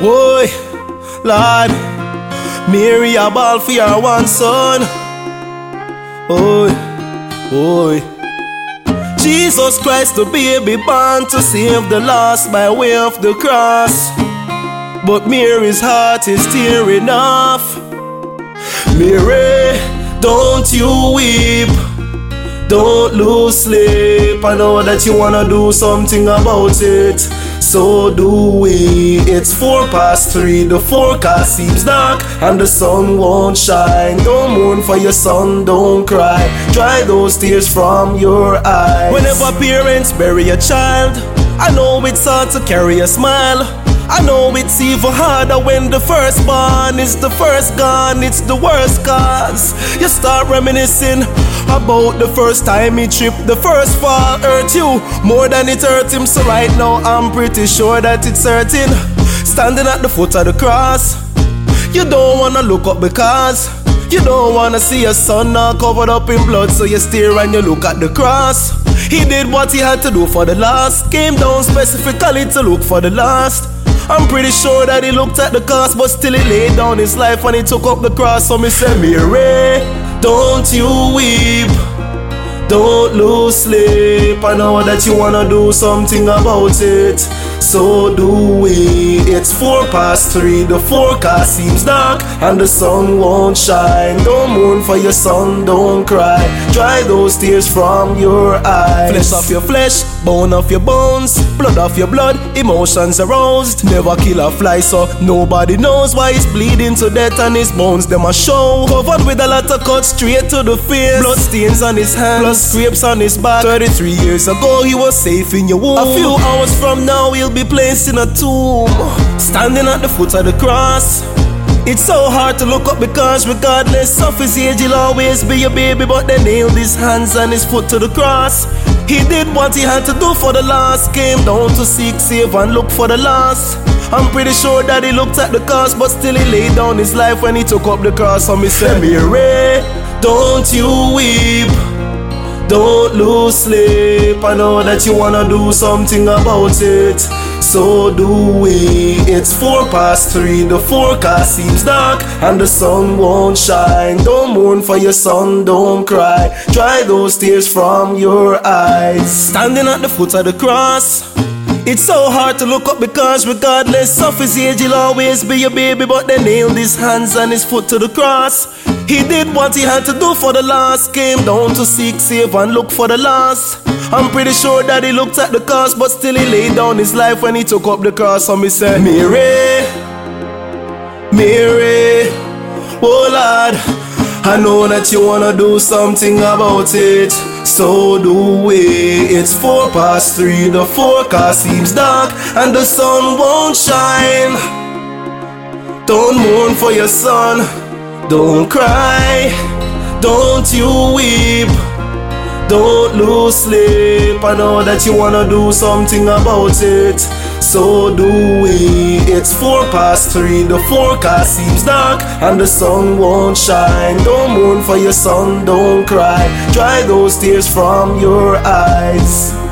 Boy, Lord, Mary a ball for your one son. Boy, boy. Jesus Christ, the baby born to save the lost by way of the cross. But Mary's heart is tearing off. Mary, don't you weep, don't lose sleep. I know that you wanna do something about it, so do we. It's 3:04, the forecast seems dark and the sun won't shine. Don't mourn for your son, don't cry, dry those tears from your eyes. Whenever parents bury a child, I know it's hard to carry a smile. I know it's even harder when the firstborn is the first gone. It's the worst cause you start reminiscing about the first time he tripped. The first fall hurt you more than it hurt him. So right now I'm pretty sure that it's hurting. Standing at the foot of the cross, you don't wanna look up because you don't wanna see your son now covered up in blood. So you stare and you look at the cross. He did what he had to do for the last. Came down specifically to look for the last. I'm pretty sure that he looked at the cost, but still he laid down his life when he took up the cross. So me say, Mary, don't you weep, don't lose sleep. I know that you wanna do something about it, so do we. It's 3:04, the forecast seems dark and the sun won't shine. Don't mourn for your son, don't cry, dry those tears from your eyes. Flesh of your flesh, bone of your bones, blood of your blood, emotions aroused. Never kill a fly, so nobody knows why he's bleeding to death and his bones them a show. Covered with a lot of cuts straight to the face, blood stains on his hands, blood scrapes on his back. 33 years ago he was safe in your womb. A few hours from now he'll be placed in a tomb. Standing at the foot of the cross, it's so hard to look up because regardless of his age he'll always be your baby. But they nailed his hands and his foot to the cross. He did what he had to do for the last. Came down to seek, save and look for the last. I'm pretty sure that he looked at the cost, but still he laid down his life when he took up the cross. So me say, Mary, don't you weep, don't lose sleep. I know that you wanna do something about it, so do we. It's 3:04, the forecast seems dark and the sun won't shine. Don't mourn for your son, don't cry, dry those tears from your eyes. Standing at the foot of the cross, it's so hard to look up because regardless of his age he'll always be your baby. But they nailed his hands and his foot to the cross. He did what he had to do for the last. Came down to seek, save and look for the last. I'm pretty sure that he looked at the cost, but still he laid down his life when he took up the cross. So me say, Mary, Mary, oh Lord, I know that you wanna do something about it, so do we. It's 3:04, the forecast seems dark and the sun won't shine. Don't mourn for your son, don't cry, don't you weep, don't lose sleep. I know that you wanna do something about it, so do we. It's 3:04, the forecast seems dark and the sun won't shine. Don't mourn for your son, don't cry, dry those tears from your eyes.